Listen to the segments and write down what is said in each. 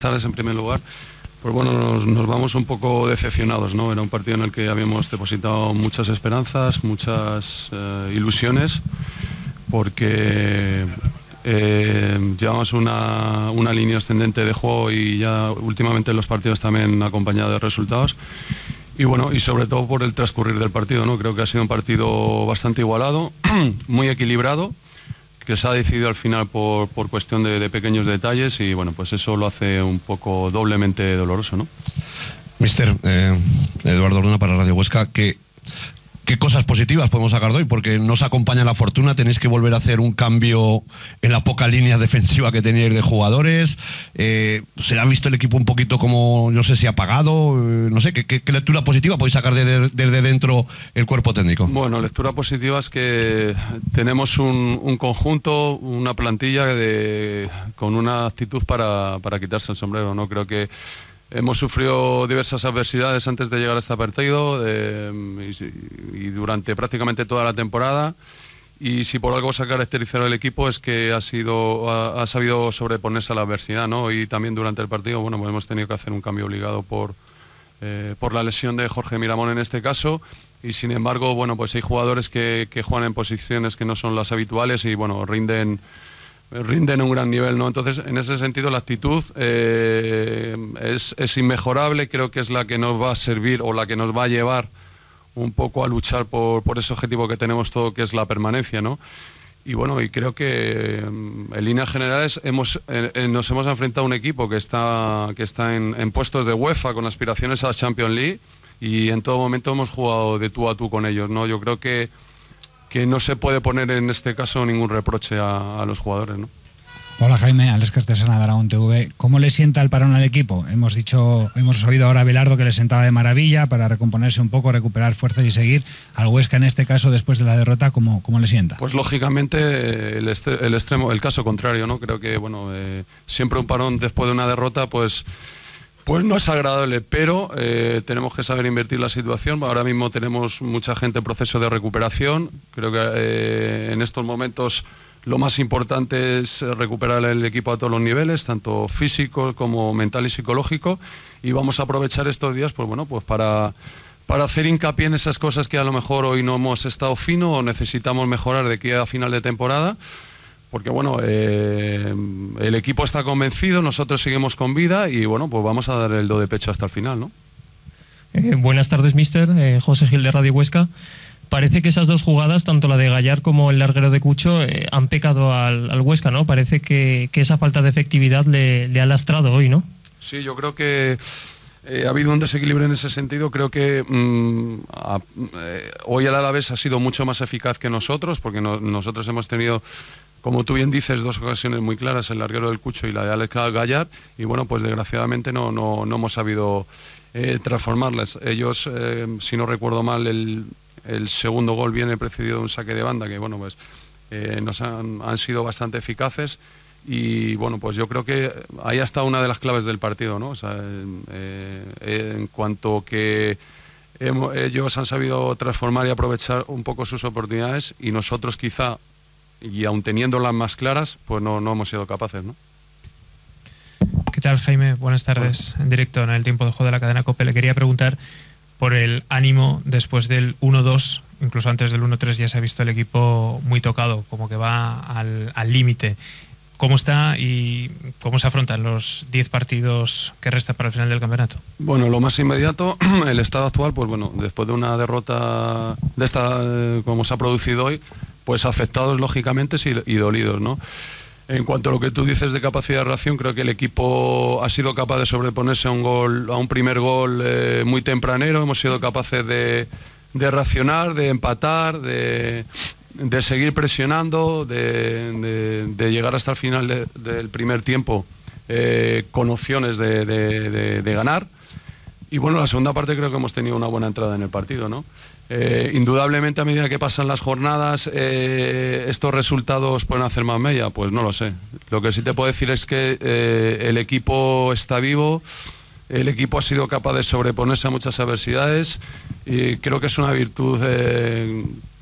Buenas tardes, en primer lugar. Pues bueno, nos vamos un poco decepcionados, ¿no? Era un partido en el que habíamos depositado muchas esperanzas, muchas ilusiones, porque llevamos una línea ascendente de juego y ya últimamente los partidos también acompañado de resultados. Y bueno, y sobre todo por el transcurrir del partido, ¿no? Creo que ha sido un partido bastante igualado, muy equilibrado, que se ha decidido al final por cuestión de pequeños detalles, y bueno, pues eso lo hace un poco doblemente doloroso, ¿no? Mister, Eduardo Luna para Radio Huesca, ¿qué cosas positivas podemos sacar de hoy? Porque no os acompaña la fortuna, tenéis que volver a hacer un cambio en la poca línea defensiva que teníais de jugadores, se ha visto el equipo un poquito como, no sé si apagado, no sé, ¿qué lectura positiva podéis sacar desde dentro el cuerpo técnico? Bueno, lectura positiva es que tenemos un conjunto, una plantilla con una actitud para quitarse el sombrero, ¿no? Creo que hemos sufrido diversas adversidades antes de llegar a este partido y durante prácticamente toda la temporada, y si por algo se ha caracterizado el equipo es que ha sabido sobreponerse a la adversidad, ¿no? Y también durante el partido, bueno, pues hemos tenido que hacer un cambio obligado por la lesión de Jorge Miramón en este caso, y sin embargo, bueno, pues hay jugadores que juegan en posiciones que no son las habituales y bueno, rinden un gran nivel, ¿no? Entonces, en ese sentido, la actitud es inmejorable. Creo que es la que nos va a servir o la que nos va a llevar un poco a luchar por ese objetivo que tenemos todo, que es la permanencia, ¿no? Y bueno, y creo que en líneas generales nos hemos enfrentado a un equipo que está en puestos de UEFA con aspiraciones a Champions League, y en todo momento hemos jugado de tú a tú con ellos, ¿no? Yo creo que no se puede poner en este caso ningún reproche a los jugadores, ¿no? Hola Jaime, Alex Castesana de Aragón TV. ¿Cómo le sienta el parón al equipo? Hemos oído ahora a Belardo que le sentaba de maravilla para recomponerse un poco, recuperar fuerzas y seguir. Al Huesca en este caso, después de la derrota, ¿cómo le sienta? Pues lógicamente el caso contrario, ¿no? Creo que bueno, siempre un parón después de una derrota, pues no es agradable, pero tenemos que saber invertir la situación. Ahora mismo tenemos mucha gente en proceso de recuperación. Creo que en estos momentos lo más importante es recuperar el equipo a todos los niveles, tanto físico como mental y psicológico, y vamos a aprovechar estos días pues bueno, pues para hacer hincapié en esas cosas que a lo mejor hoy no hemos estado fino o necesitamos mejorar de aquí a final de temporada. Porque bueno, el equipo está convencido, nosotros seguimos con vida y bueno, pues vamos a dar el do de pecho hasta el final, ¿no? Buenas tardes, mister. José Gil de Radio Huesca. Parece que esas dos jugadas, tanto la de Gallar como el larguero de Cucho, han pecado al Huesca, ¿no? Parece que esa falta de efectividad le ha lastrado hoy, ¿no? Sí, yo creo que ha habido un desequilibrio en ese sentido. Creo que hoy el Alavés ha sido mucho más eficaz que nosotros, porque nosotros hemos tenido, como tú bien dices, dos ocasiones muy claras, el larguero del Cucho y la de Alex Gallar, y bueno, pues desgraciadamente no hemos sabido transformarlas. Ellos, si no recuerdo mal, el segundo gol viene precedido de un saque de banda que bueno, pues nos han sido bastante eficaces, y bueno, pues yo creo que ahí está una de las claves del partido, ¿no? O sea, en cuanto que ellos han sabido transformar y aprovechar un poco sus oportunidades, y nosotros quizá, y aun teniéndolas más claras, pues no hemos sido capaces, ¿no? ¿Qué tal, Jaime? Buenas tardes. En directo en el tiempo de juego de la cadena COPE. Le quería preguntar por el ánimo después del 1-2, incluso antes del 1-3 ya se ha visto el equipo muy tocado, como que va al límite. ¿Cómo está y cómo se afrontan los 10 partidos que restan para el final del campeonato? Bueno, lo más inmediato, el estado actual, pues bueno, después de una derrota de esta como se ha producido hoy, pues afectados lógicamente y dolidos, ¿no? En cuanto a lo que tú dices de capacidad de reacción, creo que el equipo ha sido capaz de sobreponerse a un primer gol muy tempranero. Hemos sido capaces de reaccionar, de empatar, de seguir presionando, de llegar hasta el final del primer tiempo con opciones de ganar. Y bueno, la segunda parte creo que hemos tenido una buena entrada en el partido, ¿no? Indudablemente, a medida que pasan las jornadas, estos resultados pueden hacer más mella, pues no lo sé. Lo que sí te puedo decir es que el equipo está vivo, el equipo ha sido capaz de sobreponerse a muchas adversidades, y creo que es una virtud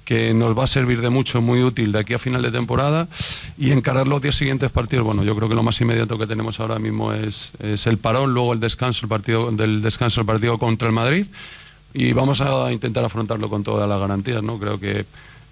que nos va a servir de mucho, muy útil de aquí a final de temporada, y encarar los 10 siguientes partidos. Bueno, yo creo que lo más inmediato que tenemos ahora mismo es el parón, luego el descanso, el partido contra el Madrid, y vamos a intentar afrontarlo con todas las garantías, ¿no? Creo que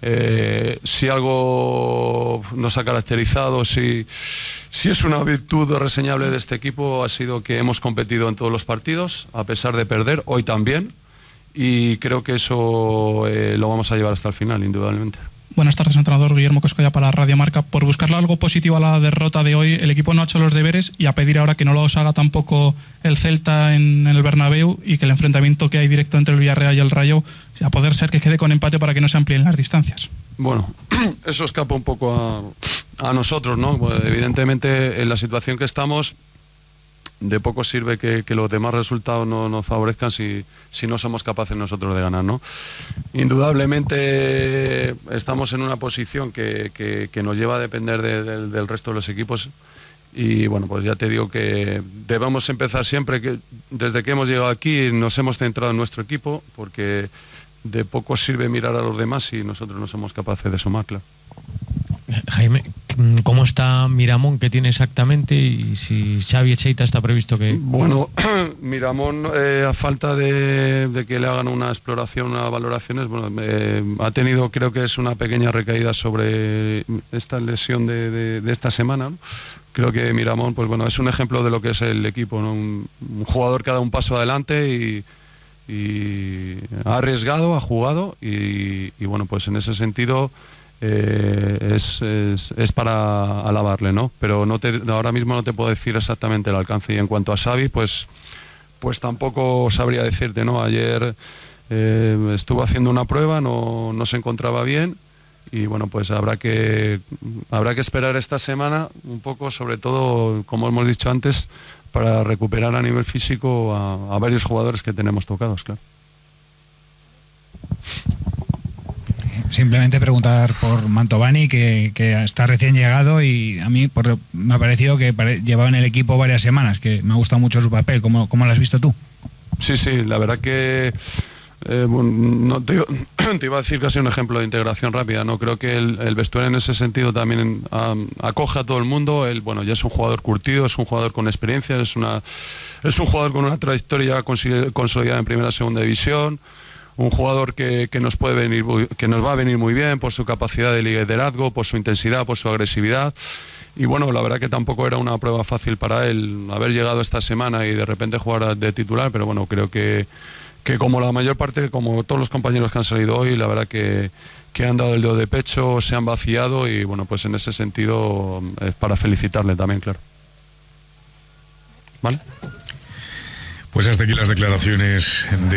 si algo nos ha caracterizado, si es una virtud reseñable de este equipo, ha sido que hemos competido en todos los partidos, a pesar de perder, hoy también, y creo que eso lo vamos a llevar hasta el final, indudablemente. Buenas tardes, entrenador. Guillermo Coscolla para Radio Marca. Por buscarle algo positivo a la derrota de hoy, el equipo no ha hecho los deberes, y a pedir ahora que no los haga tampoco el Celta en el Bernabéu, y que el enfrentamiento que hay directo entre el Villarreal y el Rayo, a poder ser que quede con empate para que no se amplíen las distancias. Bueno, eso escapa un poco a nosotros, ¿no? Pues, evidentemente, en la situación que estamos, de poco sirve que los demás resultados no nos favorezcan si no somos capaces nosotros de ganar, ¿no? Indudablemente estamos en una posición que nos lleva a depender del resto de los equipos, y bueno, pues ya te digo que debemos empezar siempre, que desde que hemos llegado aquí nos hemos centrado en nuestro equipo, porque de poco sirve mirar a los demás si nosotros no somos capaces de sumar, claro. Jaime, ¿cómo está Miramón? ¿Qué tiene exactamente? Y si Xavi Echeita está previsto que... Bueno, Miramón, a falta de que le hagan una exploración, unas valoraciones, bueno, ha tenido, creo que es una pequeña recaída sobre esta lesión de esta semana, ¿no? Creo que Miramón, pues bueno, es un ejemplo de lo que es el equipo, ¿no? Un jugador que ha dado un paso adelante y ha arriesgado, ha jugado, y bueno, pues en ese sentido es para alabarle, ¿no? Pero ahora mismo no te puedo decir exactamente el alcance. Y en cuanto a Xavi, pues tampoco sabría decirte, ¿no? Ayer estuvo haciendo una prueba, no se encontraba bien, y bueno, pues habrá que esperar esta semana un poco, sobre todo, como hemos dicho antes, para recuperar a nivel físico a varios jugadores que tenemos tocados, claro. Simplemente preguntar por Mantovani, que está recién llegado, y a mí me ha parecido que llevaba en el equipo varias semanas, que me ha gustado mucho su papel. ¿Cómo lo has visto tú? Sí, la verdad que no te iba a decir que ha sido un ejemplo de integración rápida, ¿no? Creo que el vestuario en ese sentido también acoge a todo el mundo. Él, bueno, ya es un jugador curtido, es un jugador con experiencia, es un jugador con una trayectoria consolidada en primera y segunda división. Un jugador que nos va a venir muy bien por su capacidad de liderazgo, por su intensidad, por su agresividad. Y bueno, la verdad que tampoco era una prueba fácil para él haber llegado esta semana y de repente jugar de titular, pero bueno, creo que como la mayor parte, como todos los compañeros que han salido hoy, la verdad que han dado el dedo de pecho, se han vaciado, y bueno, pues en ese sentido es para felicitarle también, claro. ¿Vale? Pues hasta aquí las declaraciones de